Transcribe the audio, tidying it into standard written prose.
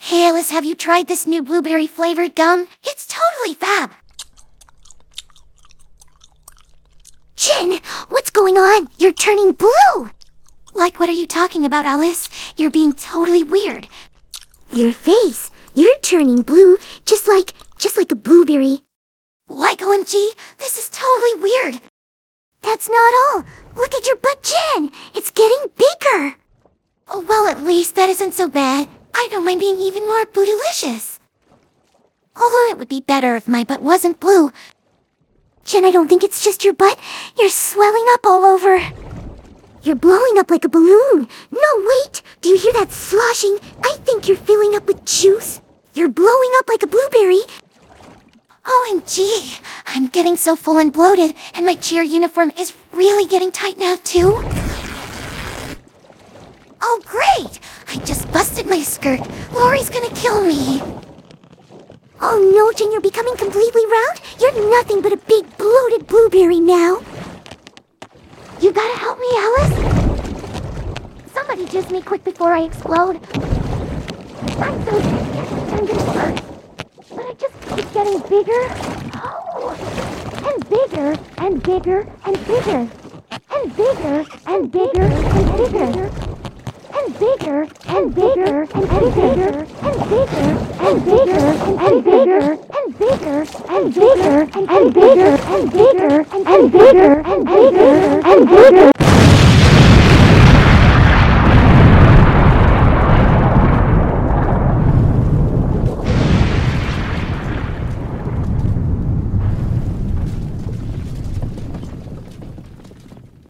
Hey Alice, have you tried this new blueberry flavored gum? It's totally fab! Jen, what's going on? You're turning blue! Like, what are you talking about, Alice? You're being totally weird. Your face. You're turning blue, just like a blueberry. Like, OMG, this is totally weird. That's not all. Look at your butt, Jen. It's getting bigger. Oh, well, at least that isn't so bad. I don't mind being even more bootylicious. Although it would be better if my butt wasn't blue. Jen, I don't think it's just your butt. You're swelling up all over. You're blowing up like a balloon. No, wait. Do you hear that sloshing? I think you're filling up with juice. You're blowing up like a blueberry. OMG. I'm getting so full and bloated, and my cheer uniform is really getting tight now, too. Oh, great. I just busted my skirt. Lori's gonna kill me. Oh no, Jen, you're becoming completely round? You're nothing but a big bloated blueberry now. You gotta help me, Alice. Somebody jizz me quick before I explode. I'm so scared I'm gonna burst. But I just keep getting bigger. Oh, and bigger, and bigger, and bigger. And bigger, and bigger, and bigger. And bigger, and bigger, and bigger, and bigger, and bigger, and bigger, and bigger, and bigger, and bigger, and bigger, and bigger, and bigger, and bigger, and bigger.